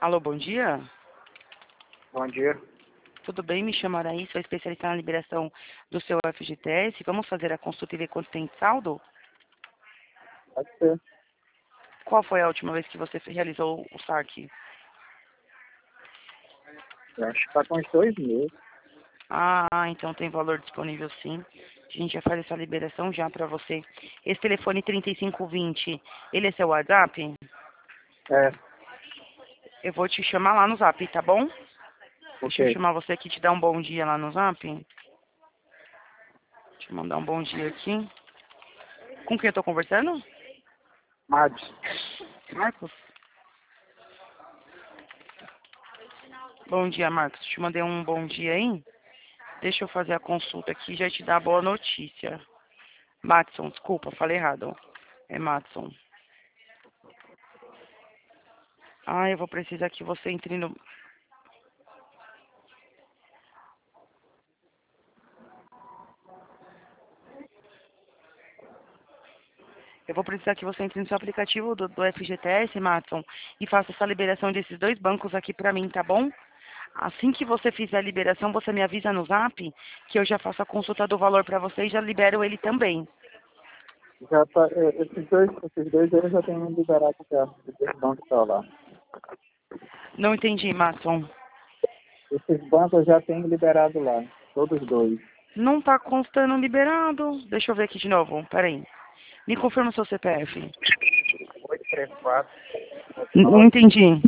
Alô, bom dia. Bom dia. Tudo bem? Me chamo Araí, sou especialista na liberação do seu FGTS. Vamos fazer a consulta e ver quanto tem de saldo? Pode ser. Qual foi a última vez que você realizou o saque? Eu acho que está com uns 2 meses. Ah, então tem valor disponível sim. A gente já faz essa liberação já para você. Esse telefone 3520, ele é seu WhatsApp? É, Eu vou te chamar lá no Zap, tá bom? Deixa eu ok. chamar você aqui e te dar um bom dia lá no Zap. Deixa eu mandar um bom dia aqui. Com quem eu tô conversando? Mads. Marcos? Bom dia, Marcos. Te mandei um bom dia aí. Deixa eu fazer a consulta aqui e já te dar a boa notícia. Matson, desculpa, falei errado. É Matson. Ah, eu vou precisar que você entre no... Eu vou precisar que você entre no seu aplicativo do FGTS, Matson, e faça essa liberação desses dois bancos aqui pra mim, tá bom? Assim que você fizer a liberação, você me avisa no Zap, que eu já faço a consulta do valor pra você e já libero ele também. Já tá, esses dois eles já têm liberado já. Esses bancos estão lá. Não entendi, Matson. Esses bancos já têm liberado lá. Todos dois. Não tá constando liberado. Deixa eu ver aqui de novo, peraí. Me confirma o seu CPF. 834 Não 59 entendi.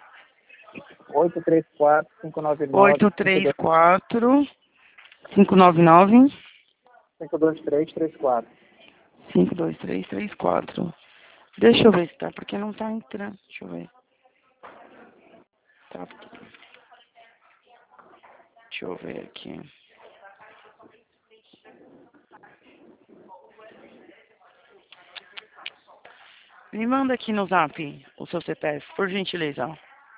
834 599 Oito três quatro 599 52334. 52334. Deixa eu ver se tá, porque não tá entrando. Deixa eu ver. Tá. Deixa eu ver aqui. Me manda aqui no Zap o seu CPF, por gentileza.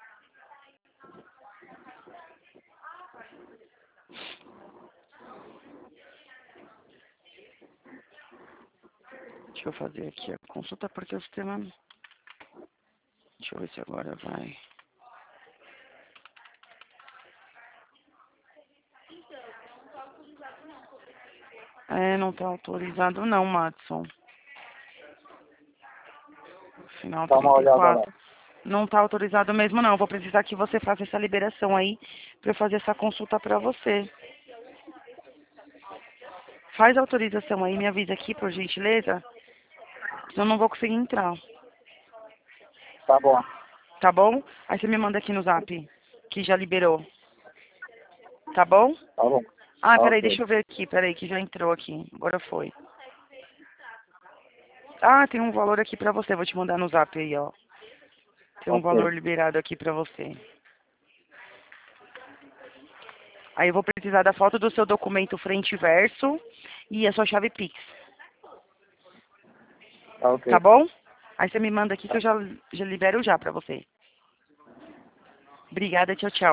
Deixa eu fazer aqui a consulta porque o sistema... Deixa eu ver se agora vai. É, não tá autorizado não, Matson. Final Dá uma olhada lá. 34. Não tá autorizado mesmo não. Vou precisar que você faça essa liberação aí pra eu fazer essa consulta pra você. Faz a autorização aí, me avisa aqui, por gentileza. Senão eu não vou conseguir entrar. Tá bom. Tá bom? Aí você me manda aqui no Zap, que já liberou. Tá bom? Tá bom. Ah, peraí, Ok. deixa eu ver aqui. Peraí, que já entrou aqui. Agora foi. Ah, tem um valor aqui pra você. Vou te mandar no Zap aí, ó. Tem um Ok. valor liberado aqui pra você. Aí eu vou precisar da foto do seu documento frente e verso e a sua chave Pix. Tá Tá ok. bom? Aí você me manda aqui que eu já libero já pra você. Obrigada, tchau, tchau.